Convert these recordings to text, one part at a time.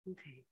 OK。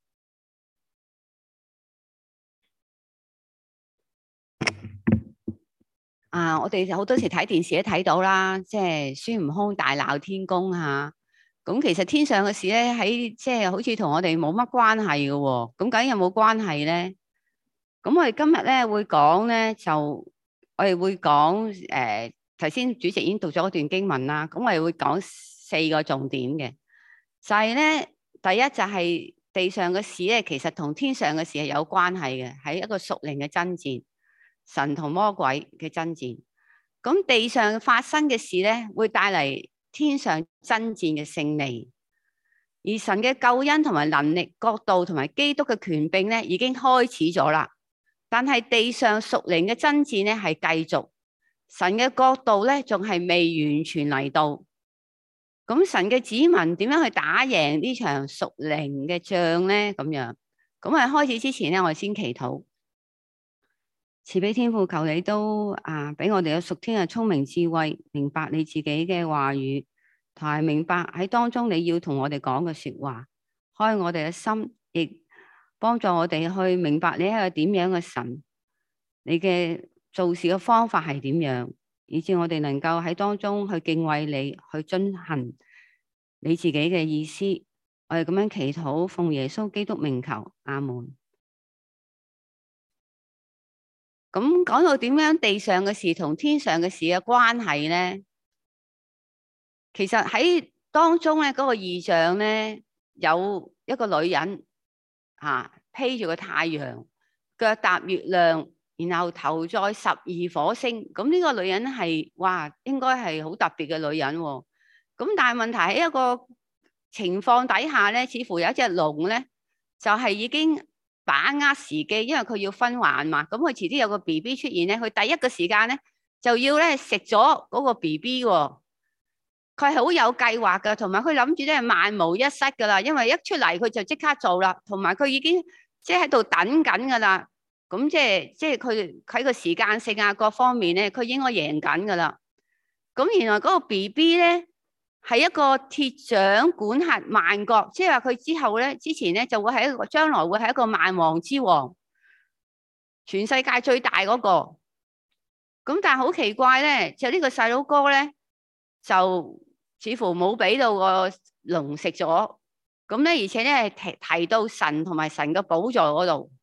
我哋好多時睇電視都睇到啦，即係孫悟空大鬧天宮嚇。咁其實天上嘅事咧，即係好似同我哋冇乜關係嘅喎。咁究竟有冇關係咧？咁我哋今日咧會講咧，我哋會講頭先主席已經讀咗一段經文啦。咁我哋會講四個重點嘅，就係咧第一就係地上嘅事咧，其實同天上嘅事係有關係嘅，係一個屬靈嘅爭戰。神同魔鬼嘅爭戰，咁地上發生嘅事咧，會帶嚟天上爭戰嘅勝利。而神嘅救恩同埋能力、國度同埋基督嘅權柄咧，已經開始咗啦。但係地上屬靈嘅爭戰咧，係繼續。神嘅國度咧，仲係未完全嚟到。咁神嘅子民點樣去打贏呢場屬靈嘅仗咧？咁樣，咁喺開始之前咧，我哋先祈禱。慈悲天父，求你都俾我哋有屬天嘅聰明智慧，明白你自己嘅話語，同埋明白喺當中你要同我哋講嘅說話，開我哋嘅心，亦幫助我哋去明白你係個點樣嘅神，你嘅做事嘅方法係點樣，以致我哋能夠喺當中去敬畏你，去遵行你自己嘅意思。我哋咁樣祈禱，奉耶穌基督名求，阿門。咁講到點樣地上嘅事同天上嘅事嘅關係咧？其實喺當中咧，嗰個異象咧，有一個女人披住個太陽，腳踏月亮，然後頭載12火星。咁呢個女人係應該係好特別嘅女人喎。咁但係問題喺一個情況底下咧，似乎有一隻龍咧，就係已經把握時機，因為佢要分還嘛。咁佢遲啲有個 BB 出現咧，佢第一個時間咧就要咧食咗嗰個 BB 喎。佢係好有計劃㗎，同埋佢諗住咧萬無一失㗎啦。因為一出嚟佢就即刻做啦，同埋佢已經即係喺度等緊㗎啦。咁即係佢喺個時間性啊各方面咧，佢應該贏緊㗎啦。咁原來嗰個 BB 咧係一個鐵掌管轄萬國，即係話佢之前咧就會係一個將來會係一個萬王之王，全世界最大嗰個。咁但係好奇怪咧，就呢個細佬哥咧就似乎冇俾到個龍食咗。咁咧而且咧提到神同埋神嘅寶座嗰度。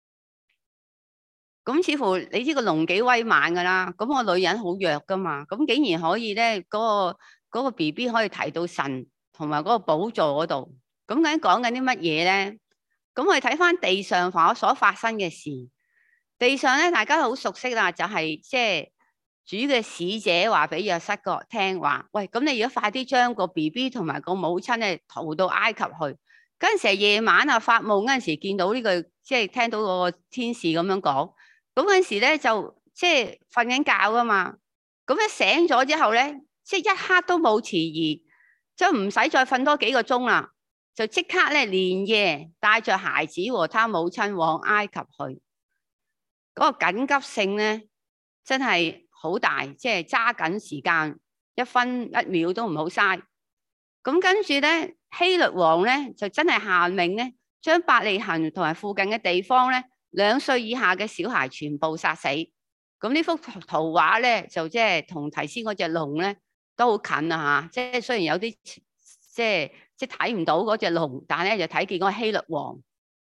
咁似乎你知個龍幾威猛噶啦，咁個女人好弱噶嘛，咁竟然可以咧嗰個 BB 可以提到神同埋嗰個寶座嗰度。咁究竟講緊啲乜嘢咧？咁我哋睇翻地上所發生嘅事。地上咧大家好熟悉啦，就係即係主嘅使者話俾約瑟個聽話，喂，咁你而家快啲將個 BB 同埋個母親咧逃到埃及去。嗰陣時係夜晚發夢嗰陣時見到呢句，即係聽到個天使咁樣講。咁嗰陣時咧就即係瞓緊覺噶嘛。咁一醒咗之後咧，即係一刻都冇遲疑，即係唔使再瞓多幾個鐘啦，就即刻咧連夜帶着孩子和他母親往埃及去。嗰個緊急性咧真係好大，即係揸緊時間，一分一秒都唔好嘥。咁跟住咧，希律王咧就真係下令咧，將伯利恆同埋附近嘅地方咧，2歲以下嘅小孩全部殺死。咁呢幅圖畫咧就即係同頭先嗰隻龍咧都好近啊嚇！即係雖然有啲即係睇唔到嗰隻龍，但係咧就睇見嗰個希律王。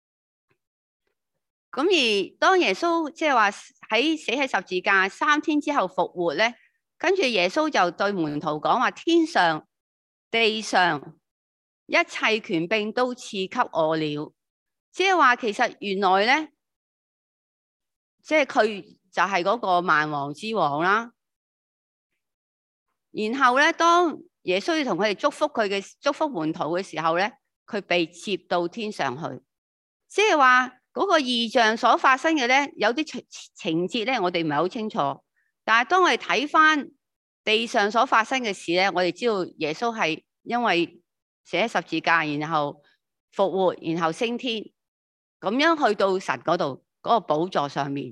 咁而當耶穌即係話死喺十字架3天之後復活咧，跟住耶穌就對門徒講話：天上地上一切權柄都賜給我了。即係話其實原來咧，即係佢就係嗰個萬王之王啦。然後咧，當耶穌要同佢哋祝福門徒嘅時候咧，佢被接到天上去。即係話嗰個異象所發生嘅咧，有啲情節咧，我哋唔係好清楚。但係當我哋睇翻地上所發生嘅事咧，我哋知道耶穌係因為死喺十字架，然後復活，然後升天，咁樣去到神嗰度嗰個寶座上面。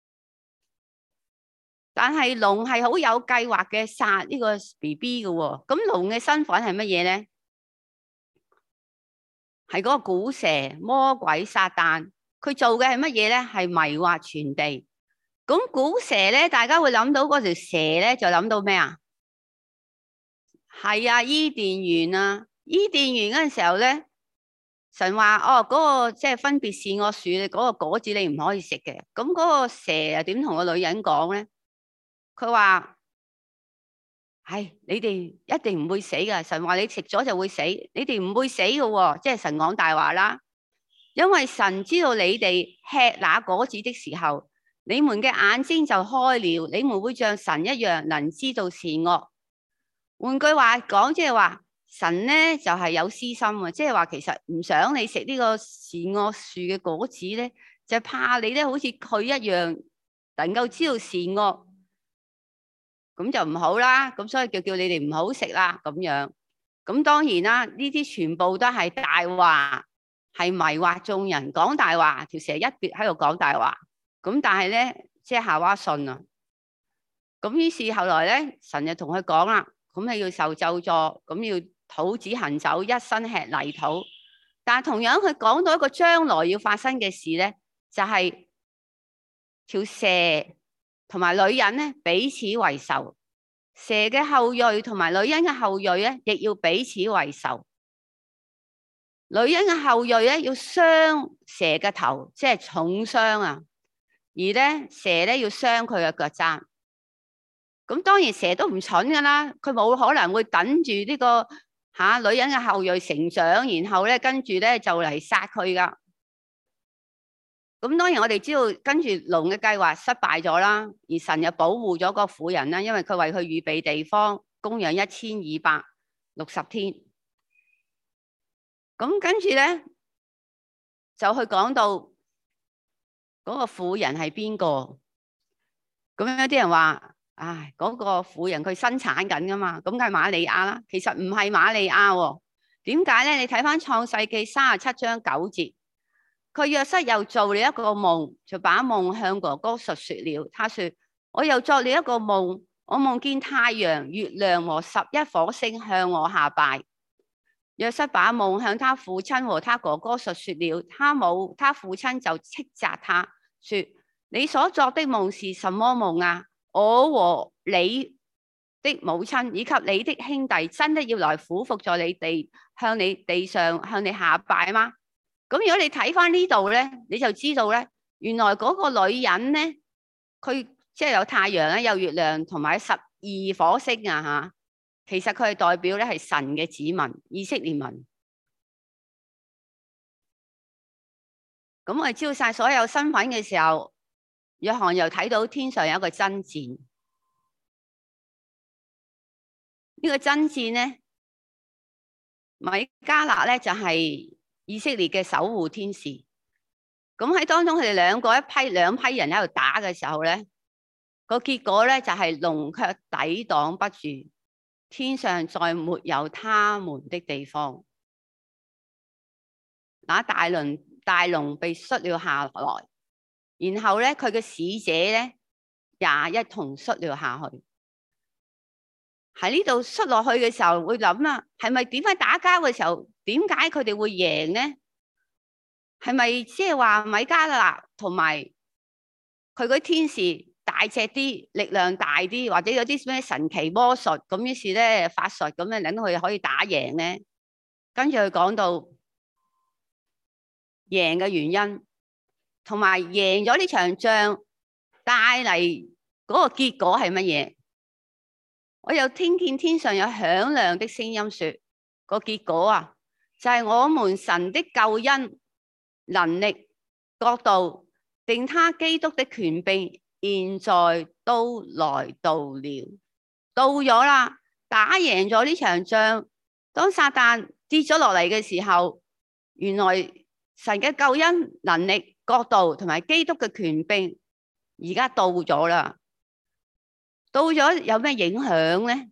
但係龍係好有計劃嘅殺呢個 BB 嘅喎。咁龍嘅身份係乜嘢咧？ 係嗰個古蛇魔鬼撒旦，佢做嘅係乜嘢咧？係迷惑全地。咁古蛇咧，大家會諗到嗰條蛇咧，就諗到咩啊？係啊，伊甸園啊，伊甸園嗰陣時候咧，神話哦，嗰個即係分別善惡樹嗰個果子你唔可以食嘅。咁嗰個蛇又點同個女人講咧？佢話：係你哋一定唔會死噶，神話你食咗就會死，你哋唔會死噶喎，即係神講大話啦。因為神知道你哋吃那果子的時候，你們嘅眼睛就開了，你們會像神一樣能知道善惡。換句話講，即係話神咧就係有私心啊，即係話其實唔想你食呢個善惡樹嘅果子咧，就怕你咧好似佢一樣能夠知道善惡，咁就唔好啦。咁所以叫你哋唔好食啦咁樣。咁當然啦，呢啲全部都係大話，係迷惑眾人，講大話。條蛇一別喺度講大話，咁但係咧即係夏娃信啊。咁於是後來咧，神就同佢講啦。咁你要受咒詛，咁要肚子行走，一生吃泥土。但係同樣佢講到一個將來要發生嘅事咧，就係條蛇同埋女人咧彼此為仇，蛇嘅後裔同埋女人嘅後裔咧，亦要彼此為仇。女人嘅後裔咧要傷蛇嘅頭，即係重傷啊，而咧蛇咧要傷佢嘅腳踭。咁當然蛇都唔蠢噶啦，佢冇可能會等住呢個女人嘅後裔成長，然後咧跟住咧就嚟殺佢噶。咁當然我哋知道跟住龍嘅計劃失敗咗啦，而神又保護咗個婦人啦，因為佢為佢預備地方，供養1260天。咁跟住咧就去講到嗰個婦人係邊個？咁有啲人話。唉，嗰個婦人佢生產緊噶嘛，咁梗係瑪利亞啦。其實唔係瑪利亞喎，點解咧？你睇翻創世記37章9節，佢約瑟又做了一個夢，就把夢向哥哥述說了。他說：我又作了一個夢，我夢見太陽、月亮和11火星向我下拜。約瑟把夢向他父親和他哥哥述說了，他父親就斥責他說：你所作的夢是什麼夢啊？我和你的母親以及你的兄弟真的要來俯伏在你地，向你地上向你下拜嗎？咁如果你睇翻呢度咧，你就知道咧，原來嗰個女人咧，佢即係有太陽咧，有月亮同埋12火星啊吓，其實佢係代表咧係神嘅子民，以色列民。咁我哋知道晒所有身份嘅時候，約翰又睇到天上有一個爭戰。呢個爭戰咧，米迦勒咧就係以色列嘅守護天使。咁喺當中佢哋兩批人喺度打嘅時候咧，個結果咧就係龍卻抵擋不住，天上再沒有他們的地方。那大龍被摔了下來。然後咧，佢嘅使者咧也一同摔了下去。喺呢度摔落去嘅時候，會諗啦，係咪點解打交嘅時候，點解佢哋會贏咧？係咪即係話米迦勒同埋佢嗰啲天使大隻啲，力量大啲，或者有啲咩神奇魔術咁，於是咧法術咁樣，令到佢可以打贏咧？跟住佢講到贏嘅原因。同埋贏咗呢場仗帶嚟嗰個結果係乜嘢？我又聽見天上有響亮的聲音說，個結果啊，就係我們神的救恩、能力、國度，定他基督的權柄，現在都來到了，到咗啦，打贏咗呢場仗。當撒旦跌咗落嚟嘅時候，原來神嘅救恩、能力、國度同埋基督嘅權柄而家到咗啦，到咗有咩影響咧？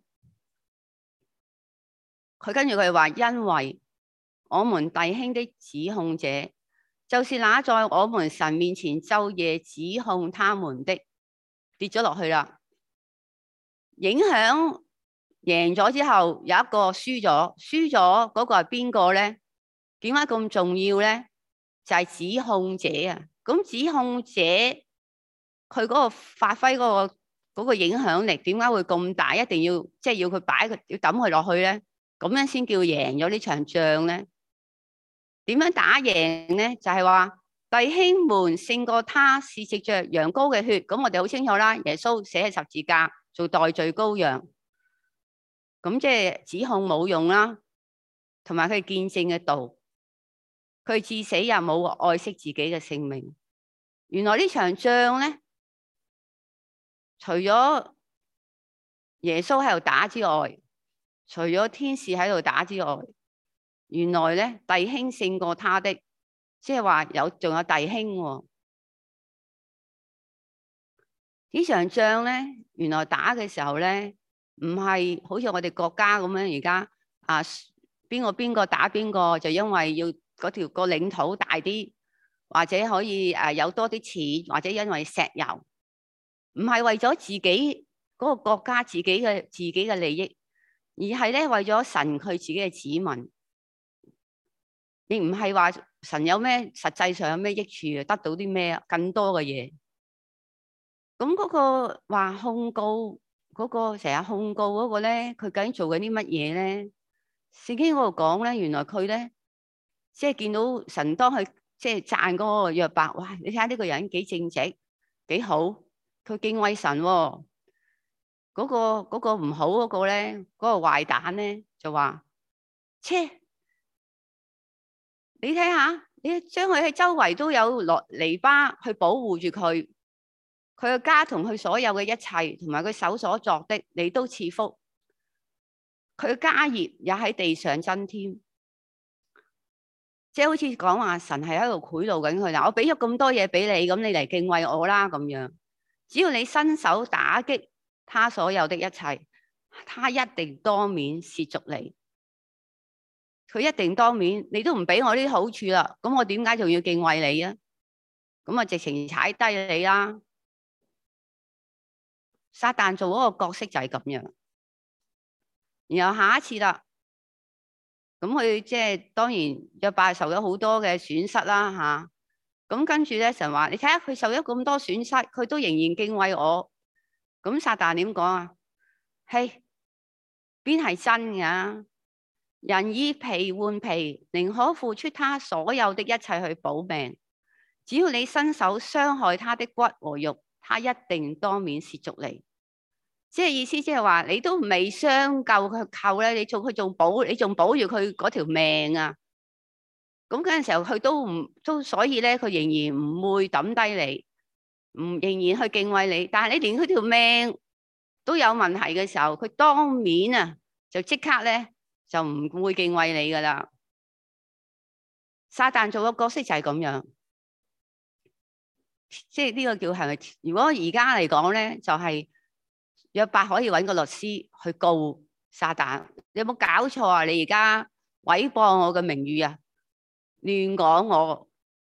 佢跟住佢話，因為我們弟兄的指控者，就是那在我們神面前晝夜指控他們的，跌咗落去啦。影響贏咗之後，有一個輸咗嗰個係邊個咧？ 點解咁重要咧？就係指控者啊。咁指控者佢嗰個發揮嗰個影響力，點解會咁大？一定要即係要佢擺佢，要抌佢落去咧，咁樣先叫贏咗呢場仗咧。點樣打贏咧？就係話弟兄們勝過他，是藉着羊羔嘅血。咁我哋好清楚啦，耶穌寫喺十字架做代罪羔羊，咁即係指控冇用啦，同埋佢見證嘅道，佢至死又冇愛惜自己嘅性命。原來呢場仗咧，除咗耶穌喺度打之外，除咗天使喺度打之外，原來咧弟兄勝過他的，即係話仲有弟兄喎。呢場仗咧，原來打嘅時候咧，唔係好似我哋國家咁樣，而家啊邊個打邊個，就因為要嗰條個領土大啲，或者可以有多啲錢，或者因為石油，唔係為咗自己嗰個國家自己嘅利益，而係咧為咗神佢自己嘅子民，亦唔係話神有咩實際上有咩益處，得到啲咩更多嘅嘢。咁嗰個話控告嗰個成日控告嗰個咧，佢究竟做緊啲乜嘢咧？聖經嗰度講咧，原來佢咧即係見到神當佢即係讚嗰個約伯，哇！你睇下呢個人幾正直幾好，佢敬畏神喎。嗰個唔好嗰個咧，嗰個壞蛋咧就話：切！你睇下，你將佢喺周圍都有落籬笆去保護住佢。佢嘅家同佢所有嘅一切，同埋佢手所作的，你都賜福。佢嘅家業也喺地上增添，即係好似講話神係喺度賄賂緊佢嗱，我俾咗咁多嘢俾你，咁你嚟敬畏我啦咁樣。只要你伸手打擊他所有的一切，他一定當面褻瀆你。佢一定當面，你都唔俾我呢啲好處啦，咁我點解仲要敬畏你啊？咁啊，直情踩低你啦！撒旦做嗰個角色就係咁樣，然後下一次啦，咁佢即係當然約伯受咗好多嘅損失啦吓，咁跟住咧神話，你睇下佢受咗咁多損失，佢都仍然敬畏我，咁撒旦點講啊？嘿，邊係真㗎？人以皮換皮，寧可付出他所有的一切去保命。只要你伸手傷害他的骨和肉，他一定當面褻瀆你。即係意思即係話，你都未傷救佢扣咧，你仲保住佢嗰條命啊！咁嗰陣時候，佢都所以咧，佢仍然唔會抌低你，仍然去敬畏你。但係你連佢條命都有問題嘅時候，佢當面啊就即刻咧就唔會敬畏你噶啦。撒旦做嘅角色就係咁樣，即係呢個叫係咪？如果而家嚟講咧，就係。約伯可以揾個律師去告撒旦，你有冇搞錯啊？你而家毀謗我嘅名譽啊，亂講我。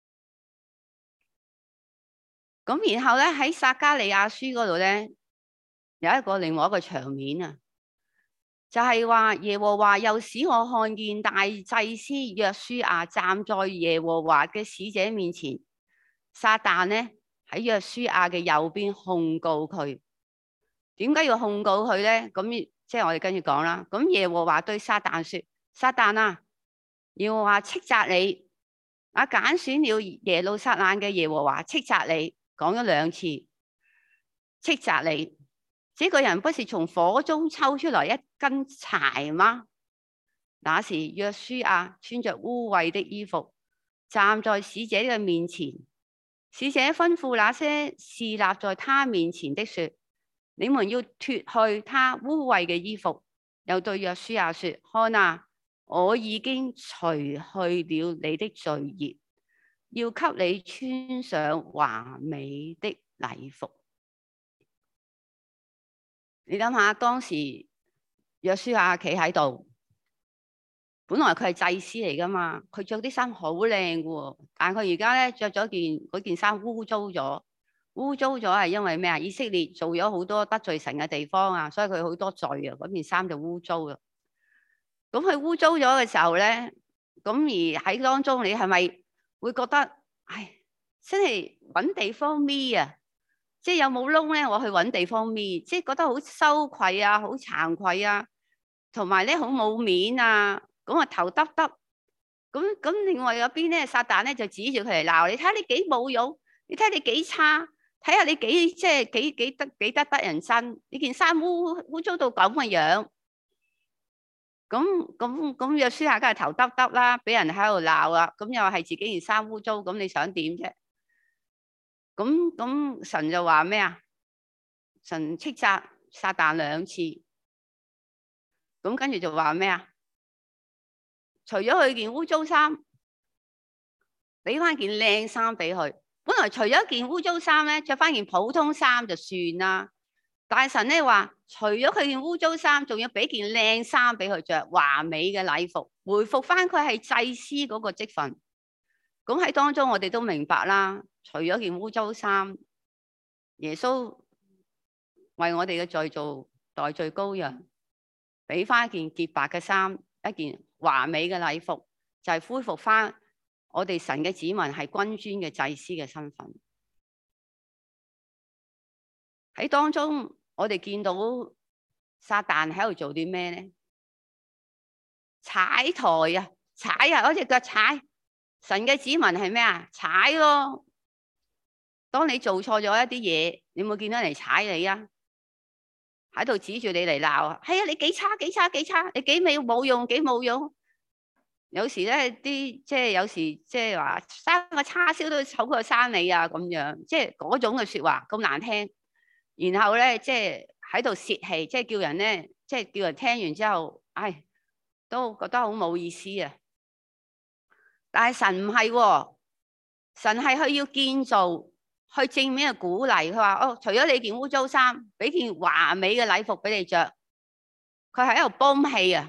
咁然後咧喺撒迦利亞書嗰度咧有另外一個場面啊，就係話耶和華又使我看見大祭司約書亞站在耶和華嘅使者面前，撒旦咧喺約書亞嘅右邊控告佢。點解要控告佢咧？咁即係我哋跟住講啦。咁耶和華對撒旦說：撒旦啊，耶和華斥責你，揀選了耶路撒冷嘅耶和華斥責你，講咗2次，斥責你。這個人不是從火中抽出來一根柴嗎？那時約書亞穿着污穢的衣服，站在使者嘅面前。使者吩咐那些侍立在他面前的說：你們要脫去他污穢嘅衣服，又對約書亞說：看啊，我已經除去了你的罪孽，要給你穿上華美的禮服。你諗下，當時約書亞企喺度，本來佢係祭司嚟噶嘛，佢着啲衫好靚嘅，但係佢而家咧着咗嗰件衫污糟咗。污糟咗係因為咩啊？以色列做咗好多得罪神嘅地方啊，所以佢好多罪啊，嗰件衫就污糟啦。咁佢污糟咗嘅時候咧， 咁而喺當中，你係咪會覺得，唉，真係揾地方搣啊？即係有冇窿咧？我去揾地方搣，即係覺得好羞愧啊，好慚愧啊，同埋咧好冇面啊，咁啊頭耷耷。咁另外有邊咧，撒旦咧就指住佢嚟鬧你，睇下你幾冇用，你睇下你幾差，睇下你幾即係幾得人憎，你件衫污糟到咁嘅樣。咁約書亞梗係頭耷耷啦，俾人喺度鬧啦，咁又係自己件衫污糟，咁你想點啫？咁神就話咩啊？神斥責撒旦2次，咁跟住就話咩啊？除咗佢件污糟衫，俾翻件靚衫俾佢。本來除咗件污糟衫咧，着翻件普通衫就算啦。但係神咧話，除咗佢件污糟衫，仲要俾件靚衫俾佢着，華美嘅禮服，回復翻佢係祭司嗰個職分。咁喺當中，我哋都明白啦。除咗件污糟衫，耶穌為我哋嘅罪做代罪羔羊，俾翻一件潔白嘅衫，一件華美嘅禮服，就係恢復翻我哋神嘅子民係君尊嘅祭司嘅身份。喺當中，我哋見到撒旦喺度做啲咩咧？踩台啊，踩啊，嗰隻腳踩。神嘅子民係咩啊？踩咯。當你做錯咗一啲嘢，你有冇見到人嚟踩你啊？喺度指住你嚟鬧啊！係啊，你幾差幾差幾差，你幾冇用幾冇用。有時咧啲即係有時即係話生個叉燒都醜過生你啊，咁樣即係嗰種嘅説話咁難聽。然後咧即係喺度泄氣，即係叫人咧即係叫人聽完之後，唉，都覺得好冇意思啊！但係神唔係喎，神係佢要建造，去正面嘅鼓勵。佢話：哦，除咗你件污糟衫，俾件華美嘅禮服俾你着。佢係喺度泵氣啊！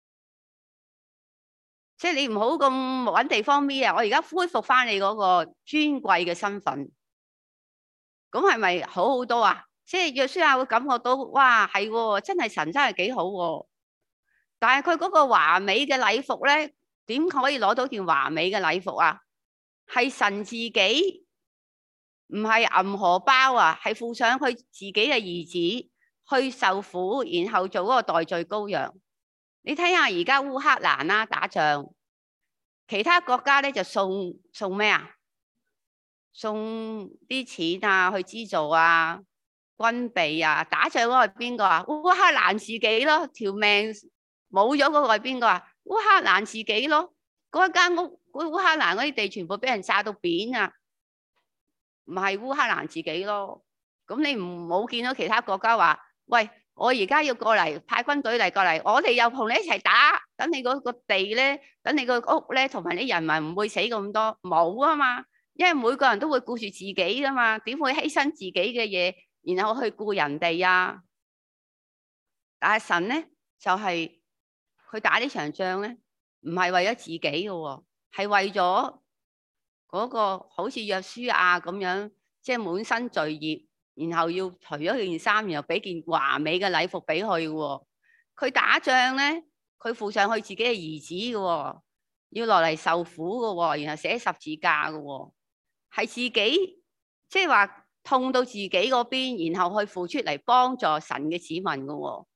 即係你唔好咁揾地方搣啊！我而家恢復翻你嗰個尊貴嘅身份，咁係咪好好多啊？即係約書亞會感覺到，哇，係喎，真係神真係幾好喎！但係佢嗰個華美嘅禮服咧，點可以攞到件華美嘅禮服啊？係神自己，唔係銀荷包啊，係付上佢自己嘅兒子去受苦，然後做嗰個代罪羔羊。你睇下而家烏克蘭啦打仗，其他國家咧就送咩啊？送啲錢啊，去資助啊，軍備啊。打仗嗰個係邊個啊？烏克蘭自己咯，條命冇咗嗰個係邊個啊？烏克蘭自己咯。嗰間屋，烏克蘭嗰啲地全部俾人炸到扁啊！唔係烏克蘭自己咯。咁你唔好見到其他國家話，喂，我而家要過嚟派軍隊嚟過嚟，我哋又同你一齊打，等你嗰個地咧，等你個屋咧，同埋啲人民唔會死咁多，冇啊嘛。因為每個人都會顧住自己噶嘛，點會犧牲自己嘅嘢，然後去顧人哋啊？但係神咧就係佢打呢場仗咧，唔係為咗自己嘅喎，係為咗嗰個好似約書亞咁樣，即係滿身罪孽，然後要除咗件衫，然後俾件華美嘅禮服俾佢嘅喎。佢打仗咧，佢付上佢自己嘅兒子嘅喎，要落嚟受苦嘅喎，然後寫十字架嘅喎，係自己即係話痛到自己嗰邊，然後去付出嚟幫助神嘅子民嘅喎。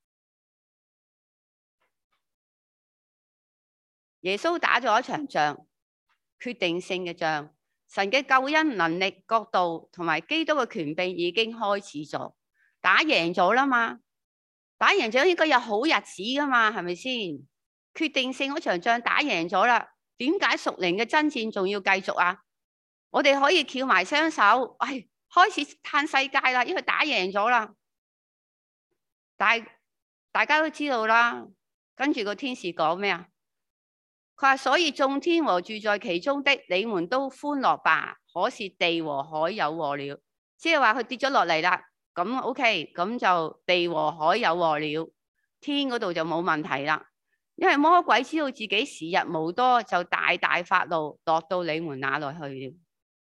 耶穌打咗一場仗，決定性嘅仗。神嘅救恩能力、國度同埋基督嘅權柄已經開始咗，打贏咗啦嘛。打贏咗應該有好日子噶嘛，係咪先？決定性嗰場仗打贏咗啦，點解屬靈嘅爭戰仲要繼續啊？我哋可以翹埋雙手，唉，開始嘆世界啦，因為打贏咗啦。但係大家都知道啦，跟住個天使講咩啊？佢話：所以眾天和住在其中的，你們都歡樂吧。可是地和海有禍了，即係話佢跌咗落嚟啦。咁 OK，咁就地和海有禍了，天嗰度就冇問題啦。因為魔鬼知道自己時日無多，就大大發怒，落到你們那裏去了。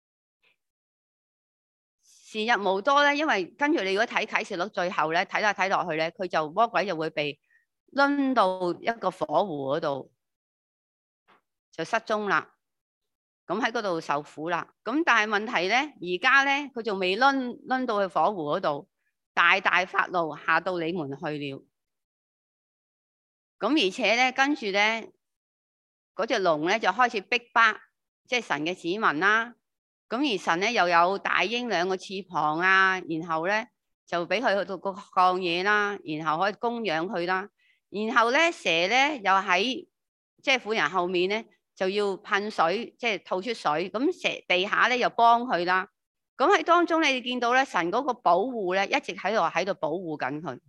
時日無多咧，因為跟住你如果睇啟示錄最後咧，睇落去咧，佢就魔鬼就會被掄到一個火湖嗰度。 就失蹤啦。咁喺嗰度受苦啦。咁但係問題咧，而家咧佢仲未掄到去火湖嗰度，大大發怒，下到你們去了。咁而且咧，跟住咧嗰隻龍咧就開始逼迫，即係神嘅子民啦。咁而神咧又有大鷹2個翅膀啊，然後咧就俾佢去到個曠野啦，然後可以供養佢啦。然後咧蛇咧又喺即係婦人後面咧就要噴水，即係吐出水。咁蛇地下咧又幫佢啦。咁喺當中你見到咧神嗰個保護咧一直喺度保護緊佢。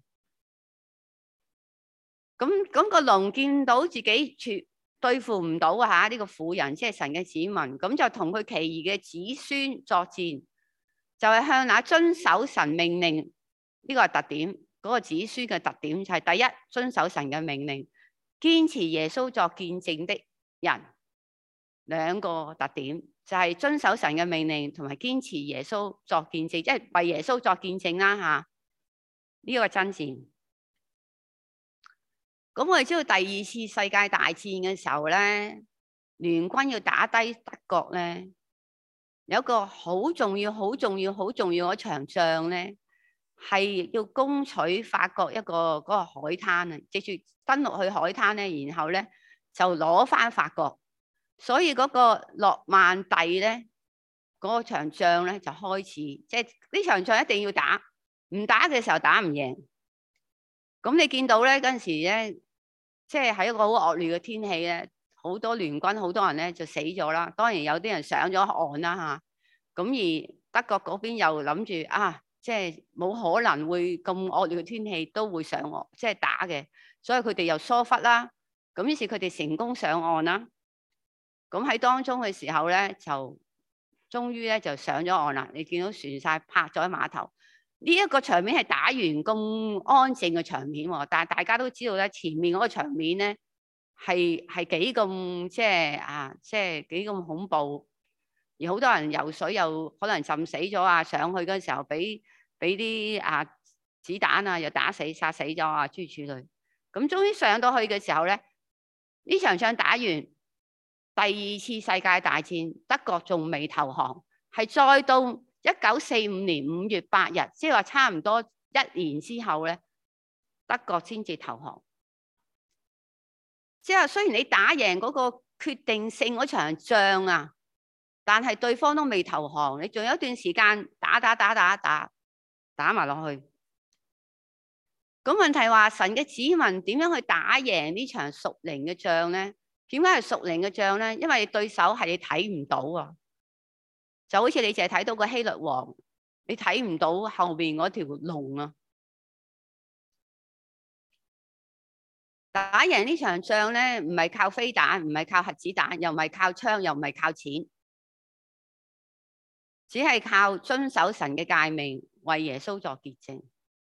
咁個龍見到自己對付唔到啊！呢個婦人即係神嘅子民，咁就同佢其餘嘅子孫作戰，就係向那遵守神命令，呢個係特點。嗰個子孫嘅特點就係第一，遵守神嘅命令，堅持耶穌作見證的人。2個特點就係遵守神嘅命令同埋堅持耶穌作見證，即係為耶穌作見證啦嚇。呢個真戰。咁我哋知道第2次世界大戰嘅時候咧，聯軍要打低德國咧，有一個好重要嗰場仗咧，係要攻取法國嗰個海灘啊，藉住登陸去海灘咧，然後咧就攞翻法國。所以嗰個諾曼第咧嗰場仗咧就開始，即係呢場仗一定要打，唔打嘅時候打唔贏。咁你見到咧嗰陣時咧，即係喺一個好惡劣嘅天氣咧，好多聯軍好多人咧就死咗啦。當然有啲人上咗岸啦嚇。咁而德國嗰邊又諗住即係冇可能會咁惡劣嘅天氣都會上岸，即係打嘅。所以佢哋又疏忽啦。咁於是佢哋成功上岸啦。咁喺當中嘅時候咧，就終於咧就上咗岸啦。你見到船晒泊咗喺碼頭。呢一個場面係打完咁安靜嘅場面喎，但係大家都知道咧，前面嗰個場面咧係幾咁即係幾咁恐怖，而好多人游水又可能浸死咗啊！上去嗰陣時候俾啲子彈又殺死咗諸如此類。咁終於上到去嘅時候咧，呢場仗打完，第2次世界大戰德國仲未投降，係再到1945年5月8日，即係話差唔多1年之後咧，德國先至投降。即係雖然你打贏嗰個決定性嗰場仗啊，但係對方都未投降，你仲有一段時間打埋落去。咁問題話神嘅子民點樣去打贏呢場屬靈嘅仗咧？點解係屬靈嘅仗咧？因為對手係你睇唔到啊。就好似你淨係睇到個希律王，你睇唔到後面嗰條龍啊！打贏呢場仗咧，唔係靠飛彈，唔係靠核子彈，又唔係靠槍，又唔係靠錢，只係靠遵守神嘅誡命，為耶穌作見證。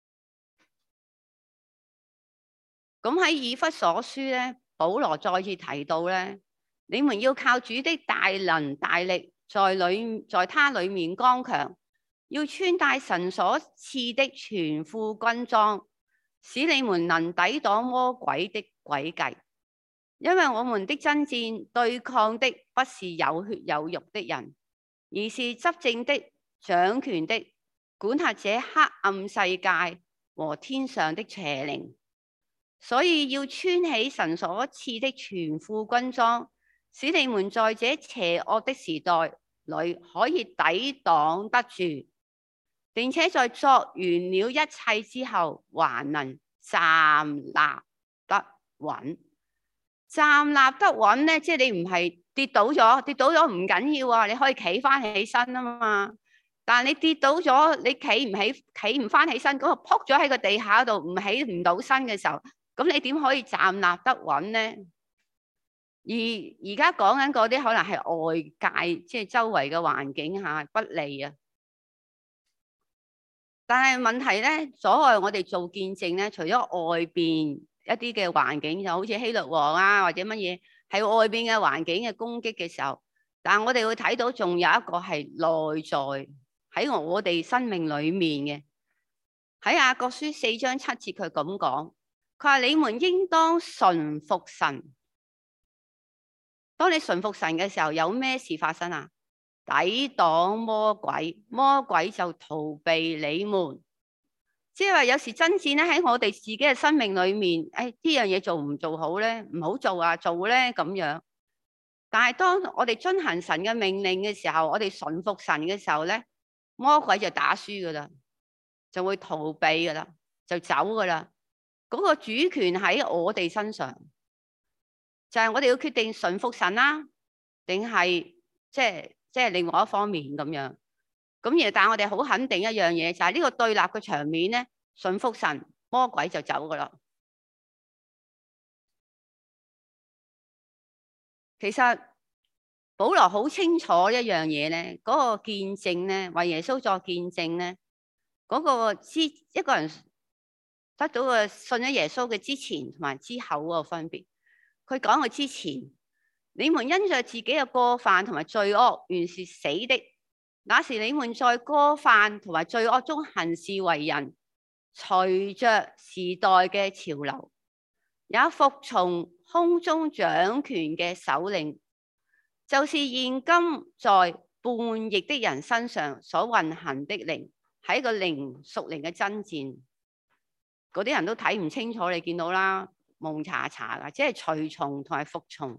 咁喺以弗所書咧，保羅再次提到咧，你們要靠主的大能大力。在他裏面剛強，要穿戴神所賜的全副軍裝，使你們能抵擋魔鬼的詭計。因為我們的爭戰對抗的不是有血有肉的人，而是執政的、掌權的、管轄這黑暗世界和天上的邪靈。所以要穿起神所賜的全副軍裝，使你們在這邪惡的時代裏可以抵擋得住，並且在作完了一切之後，還能站立得穩。站立得穩咧，即係你唔係跌倒咗唔緊要啊，你可以企翻起身啊嘛。但係你跌倒咗，你企唔翻起身，嗰個仆咗喺個地下度，唔起唔到身嘅時候，咁你點可以站立得穩咧？而家講緊嗰啲可能係外界，即係周圍嘅環境下不利啊。但係問題咧，阻礙我哋做見證咧，除咗外邊一啲嘅環境，就好似希律王啊或者乜嘢，係外邊嘅環境嘅攻擊嘅時候，但係我哋會睇到仲有一個係內在喺我哋生命裏面嘅。喺雅各書4章7節佢咁講，佢話你們應當順服神。 當你順服神嘅時候，有咩事發生啊？抵擋魔鬼，魔鬼就逃避你們。即係話有時爭戰咧喺我哋自己嘅生命裏面，呢樣嘢做唔做好咧？唔好做啊，做咧咁樣。但係當我哋遵行神嘅命令嘅時候，我哋順服神嘅時候咧，魔鬼就打輸噶啦，就會逃避噶啦，就走噶啦。嗰個主權喺我哋身上，就係我哋要決定順服神啦，定係即係另外一方面咁樣。咁但係我哋好肯定一樣嘢，就係呢個對立嘅場面咧，順服神，魔鬼就走噶啦。其實保羅好清楚一樣嘢咧，嗰個見證咧，為耶穌作見證咧，嗰個一個人得到個信咗耶穌嘅之前同埋之後嗰個分別。佢講佢之前，你們因着自己嘅過犯同埋罪惡原是死的。那時你們在過犯同埋罪惡中行事為人，隨着時代嘅潮流，也服從空中掌權嘅首領，就是現今在叛逆的人身上所運行的靈，係一個屬靈嘅爭戰。嗰啲人都睇唔清楚，你見到啦，蒙查查噶，即係隨從同埋服從。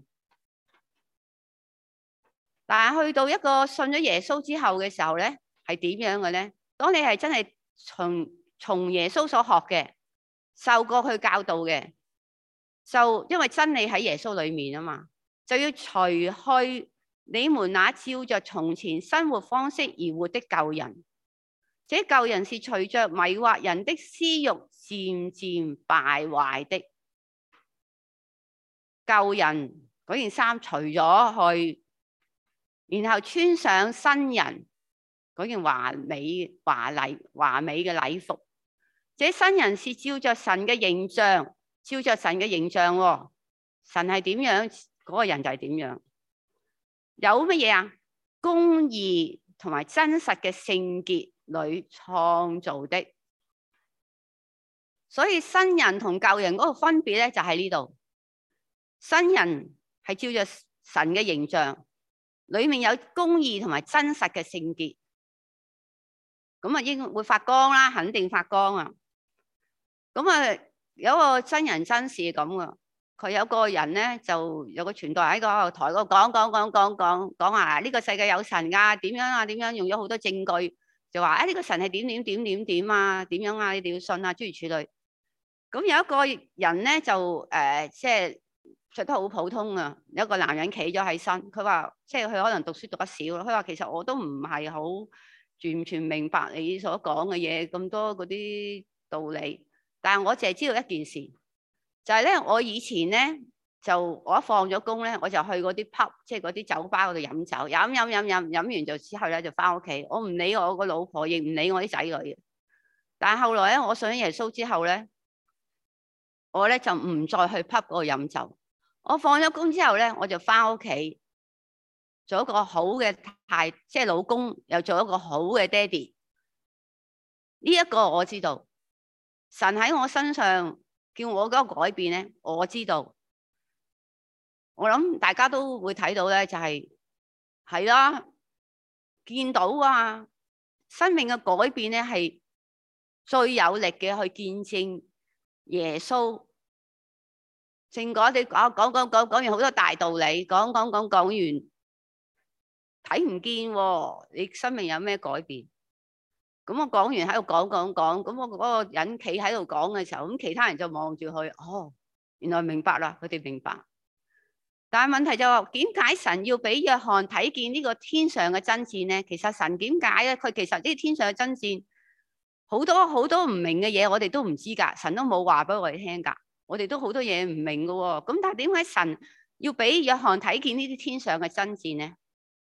但係去到一個信咗耶穌之後嘅時候咧，係點樣嘅咧？當你係真係從耶穌所學嘅，受過佢教導嘅，就因為真理喺耶穌裏面啊嘛，就要除去你們那照着從前生活方式而活的舊人。這舊人是隨着迷惑人的私欲漸漸敗壞的。舊人嗰件衫除咗去，然後穿上新人嗰件華美嘅禮服。這新人是照着神嘅形象，照着神嘅形象喎。神係點樣，嗰個人就係點樣。有乜嘢啊？公義同埋真實嘅聖潔裏創造的。所以新人同舊人嗰個分別咧，就喺呢度。新人係照着神嘅形象，裏面有公義同埋真實嘅聖潔，咁啊應會發光啦，肯定發光啊。咁啊有個真人真事咁啊，佢有個人咧，就有個傳道喺個台嗰度講啊，呢個世界有神噶，點樣啊點樣，用咗好多證據，就話呢個神係點啊，點樣啊，你哋要信啊，諸如此類。咁有一個人咧就即係着得好普通啊，有一個男人企咗喺身，佢話即係佢可能讀書讀得少咯，佢話其實我都唔係好完全明白你所講嘅嘢，咁多嗰啲道理，但係我淨係知道一件事，就係咧我以前咧我一放咗工咧，我就去嗰啲 pub， 即係嗰啲酒吧嗰度飲酒，飲完就之後咧就翻屋企，我唔理我個老婆，亦唔理我啲仔女。但係後來咧，我信咗耶穌之後咧，我咧就唔再去 pub 嗰度飲酒。我放咗工之後咧，我就翻屋企做一個好嘅即係老公，又做一個好嘅爹哋。呢一個我知道，神喺我身上叫我嗰個改變咧，我知道。我諗大家都會睇到咧，就係啦，見到啊，生命嘅改變咧係最有力嘅去見證耶穌。正講你講完好多大道理，講完睇唔見喎，你生命有咩改變？咁我講完喺度講，咁我嗰個人企喺度講嘅時候，咁其他人就望住佢，哦，原來明白啦，佢哋明白。但係問題就話，點解神要俾約翰睇見呢個天上嘅爭戰咧？其實神點解咧？佢其實呢個天上嘅爭戰好多唔明嘅嘢，我哋都唔知噶，神都冇話俾我哋聽噶。我哋都好多嘢唔明㗎喎，咁但係點解神要俾約翰睇見呢啲天上嘅爭戰咧？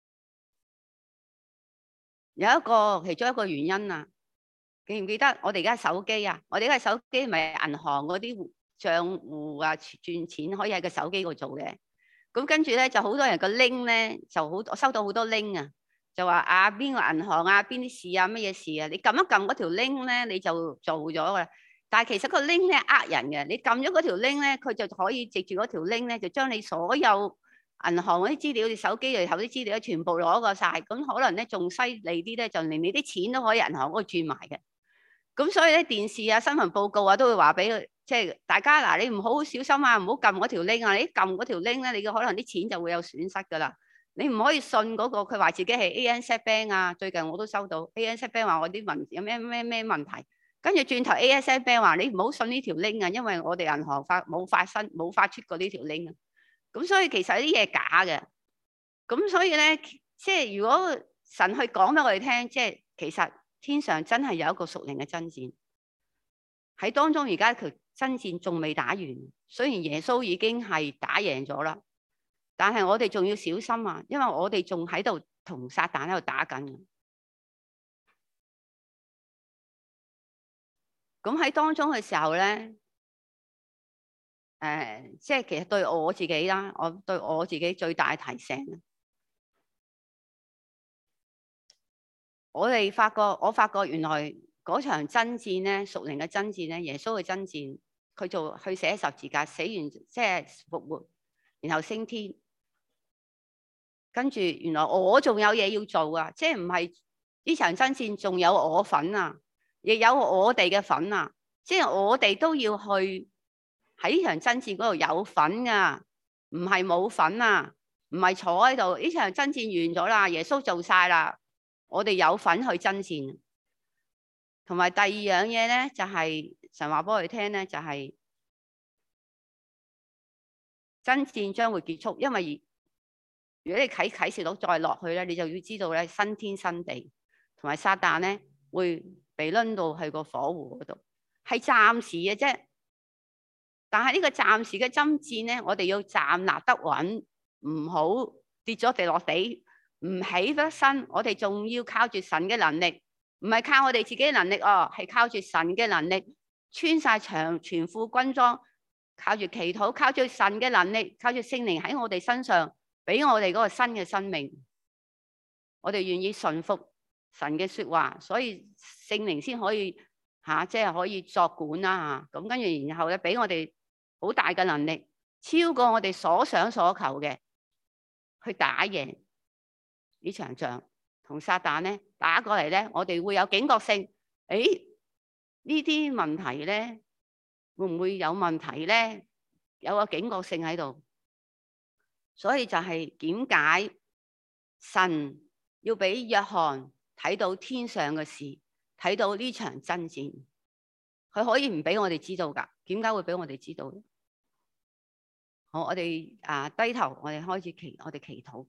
有其中一個原因啊，記唔記得我哋而家手機啊？我哋而家手機咪銀行嗰啲賬戶啊，轉錢可以喺個手機度做嘅。咁跟住咧就好多人個 link 咧我收到好多 link 啊，就話啊邊個銀行啊，邊啲事啊，乜嘢事啊，你撳一撳嗰條 link 咧你就做咗㗎啦。但係其實個 link 咧呃人嘅，你撳咗嗰條 link 咧，佢就可以藉住嗰條 link 咧，就將你所有銀行嗰啲資料，你手機裏頭啲資料全部攞過晒，咁可能咧仲犀利啲咧，就連你啲錢都可以銀行嗰度轉埋嘅。咁所以咧，電視啊、新聞報告啊，都會話俾佢，即係大家嗱，你唔好小心啊，唔好撳嗰條 link 啊，你撳嗰條 link 咧，你嘅可能啲錢就會有損失噶啦。你唔可以信嗰個，佢話自己係 ANZ Bank 啊，最近我都收到 ANZ Bank 話我啲有咩問題，跟住轉頭 ANZ Bank 話你唔好信呢條 link 啊，因為我哋銀行冇發出過呢條 link 啊。咁所以其實啲嘢係假嘅。咁所以咧，即係如果神去講俾我哋聽，即係其實天上真係有一個屬靈嘅爭戰喺當中。而家佢爭戰仲未打完，雖然耶穌已經係打贏咗啦，但係我哋仲要小心啊，因為我哋仲喺度同撒旦喺度打緊。咁喺當中嘅時候咧，即係其實對我自己啦，我對我自己最大提醒。我發覺原來嗰場爭戰咧，屬靈嘅爭戰咧，耶穌嘅爭戰，佢就去寫十字架，死完即係復活，然後升天。跟住原來我仲有嘢要做啊！即係唔係呢場爭戰仲有我份啊，亦有我哋嘅份啊！即係我哋都要去喺呢場爭戰嗰度有份啊，唔係冇份啊，唔係坐喺度。呢場爭戰完咗啦，耶穌做晒啦。我哋有份去爭戰，同埋第二樣嘢咧，就係神話俾我哋聽咧，就係爭戰將會結束。因為如果你睇啟示錄再落去咧，你就要知道咧，新天新地同埋撒旦咧會被掄到去個火湖嗰度，係暫時嘅啫。但係呢個暫時嘅爭戰咧，我哋要站立得穩，唔好跌咗地落地。唔起得身，我哋仲要靠住神嘅能力，唔係靠我哋自己嘅能力哦，係靠住神嘅能力，穿晒全副軍裝，靠住祈禱，靠住神嘅能力，靠住聖靈喺我哋身上，俾我哋嗰個新嘅生命。我哋願意順服神嘅說話，所以聖靈先可以即係可以作管啦吓。咁跟住然後咧，俾我哋好大嘅能力，超過我哋所想所求嘅，去打贏呢場仗。同撒旦咧打過嚟咧，我哋會有警覺性。呢啲問題咧會唔會有問題咧？有個警覺性喺度，所以就係點解神要俾約翰睇到天上嘅事，睇到呢場爭戰，佢可以唔俾我哋知道㗎？點解會俾我哋知道咧？好，我哋低頭，我哋開始祈禱。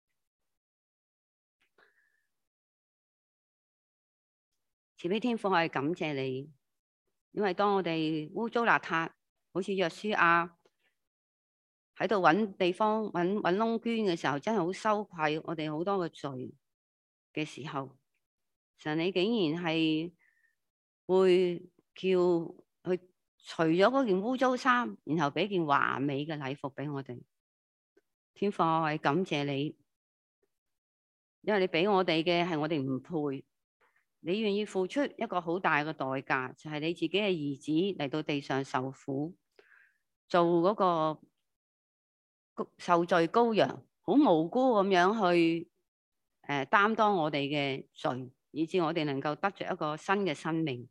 慈悲天父，我係感謝你，因為當我哋污糟邋遢，好似約書亞喺度揾地方揾窿捐嘅時候，真係好羞愧。我哋好多嘅罪嘅時候，神你竟然係會叫佢除咗嗰件污糟衫，然後俾件華美嘅禮服俾我哋。天父，我係感謝你，因為你俾我哋嘅係我哋唔配。你願意付出一個好大嘅代價，就係你自己嘅兒子嚟到地上受苦，做嗰個受罪羔羊，好無辜咁樣去擔當我哋嘅罪，以致我哋能夠得着一個新嘅生命。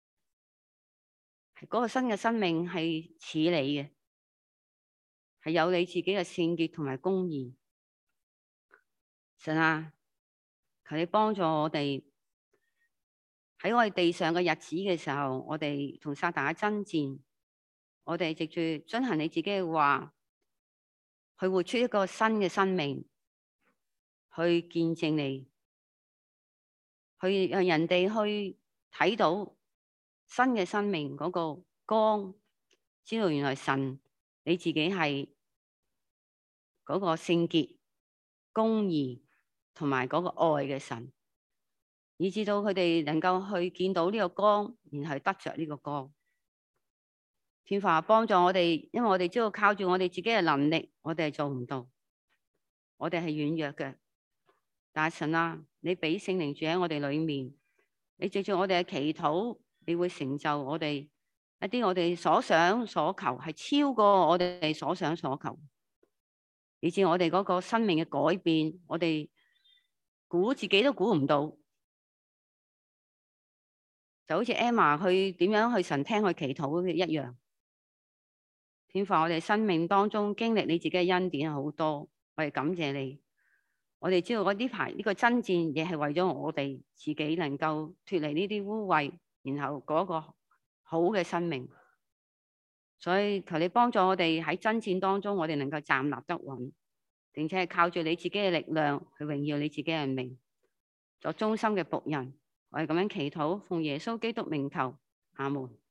嗰個新嘅生命係似你嘅，係有你自己嘅聖潔同埋公義。神啊，求你幫助我哋。喺我哋地上嘅日子嘅時候，我哋同撒旦爭戰，我哋藉住遵行你自己嘅話，去活出一個新嘅生命，去見證你，去讓人哋去睇到新嘅生命嗰個光，知道原來神你自己係嗰個聖潔、公義同埋嗰個愛嘅神。以至到佢哋能夠去見到呢個光，然後得着呢個光。天父幫助我哋，因為我哋知道靠住我哋自己嘅能力，我哋係做唔到，我哋係軟弱嘅。但係神啊，你俾聖靈住喺我哋裏面，你藉住我哋嘅祈禱，你會成就我哋一啲我哋所想所求，係超過我哋所想所求。 以致我哋嗰個生命嘅改變，我哋估自己都估唔到。就好似 Emma 去點樣去神廳去祈禱一樣。天父，我哋生命當中經歷你自己嘅恩典好多，我哋感謝你。我哋知道呢排呢個爭戰亦係為咗我哋自己能夠脫離呢啲污穢，然後嗰個好嘅生命。所以求你幫助我哋喺爭戰當中，我哋能夠站立得穩，並且係靠住你自己嘅力量去榮耀你自己嘅名，作忠心嘅僕人。我哋咁樣祈禱，奉耶穌基督名求，阿門。